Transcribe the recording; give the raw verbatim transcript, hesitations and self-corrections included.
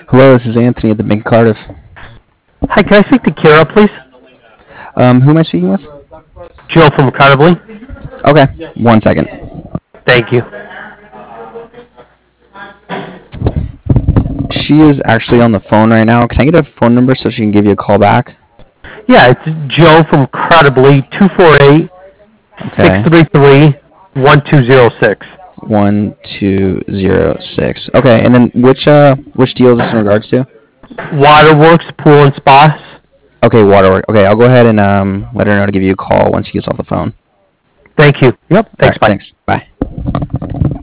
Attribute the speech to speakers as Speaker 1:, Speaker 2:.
Speaker 1: Hello, this is Anthony at the Bank of Cardiff.
Speaker 2: Hi, can I speak to Kira, please?
Speaker 1: Um, who am I speaking with?
Speaker 2: Jill from Cardiff.
Speaker 1: Okay, one second.
Speaker 2: Thank you.
Speaker 1: She is actually on the phone right now. Can I get a phone number so she can give you a call back?
Speaker 2: Yeah, it's Joe from Credibly, two four eight, six
Speaker 1: Okay,
Speaker 2: three three, one two zero six.
Speaker 1: one two zero six. Okay, and then which uh which deal is this in regards to?
Speaker 2: Waterworks Pool and Spa.
Speaker 1: Okay, Waterwork. Okay, I'll go ahead and um let her know to give you a call once she gets off the phone.
Speaker 2: Thank you. Yep,
Speaker 1: All
Speaker 2: thanks,
Speaker 1: right,
Speaker 2: bye.
Speaker 1: thanks. Bye.